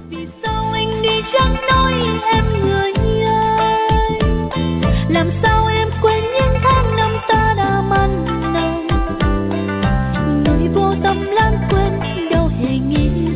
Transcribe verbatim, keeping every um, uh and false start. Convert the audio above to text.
Vì sao anh đi chẳng nói em người ơi? Làm sao em quên những tháng năm ta đã mặn nồng? Người vô tâm lãng quên đâu hề nghĩ.